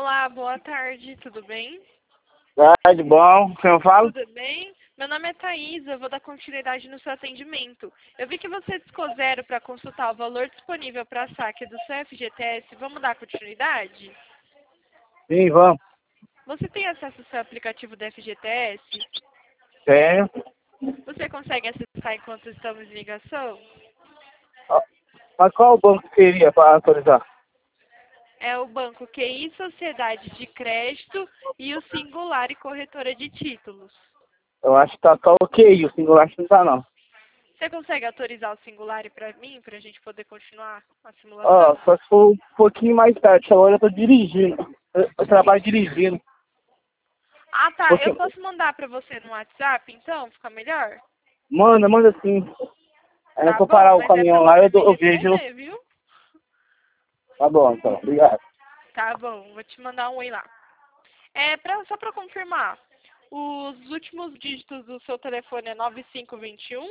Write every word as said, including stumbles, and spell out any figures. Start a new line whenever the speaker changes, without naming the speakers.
Olá, boa tarde, tudo bem?
Tarde, bom. Quem eu falo?
Tudo bem? Meu nome é Thaís, eu vou dar continuidade no seu atendimento. Eu vi que você discou zero para consultar o valor disponível para saque do seu F G T S. Vamos dar continuidade?
Sim, vamos.
Você tem acesso ao seu aplicativo do F G T S?
Tenho.
Você consegue acessar enquanto estamos em ligação?
Ó, mas qual banco seria para autorizar?
É o Banco Q I Sociedade de Crédito e o Singular e Corretora de Títulos.
Eu acho que tá só ok, o singular acho que não tá não.
Você consegue autorizar o Singular para mim, para a gente poder continuar a
Ó,
simulação?
só se for um pouquinho mais tarde, agora eu tô dirigindo. Eu, eu trabalho dirigindo.
Ah, tá. Eu
Pouquinho...
posso mandar pra você no WhatsApp, então? Fica melhor?
Manda, manda sim. Aí eu
Tá
vou
bom,
parar o
mas é pra
caminhão lá e
você
eu,
me
dou- eu vejo.
responder, viu?
Tá bom, então. Obrigado.
Tá bom, vou te mandar um oi lá. É pra, só pra confirmar. Os últimos dígitos do seu telefone é nove cinco dois um?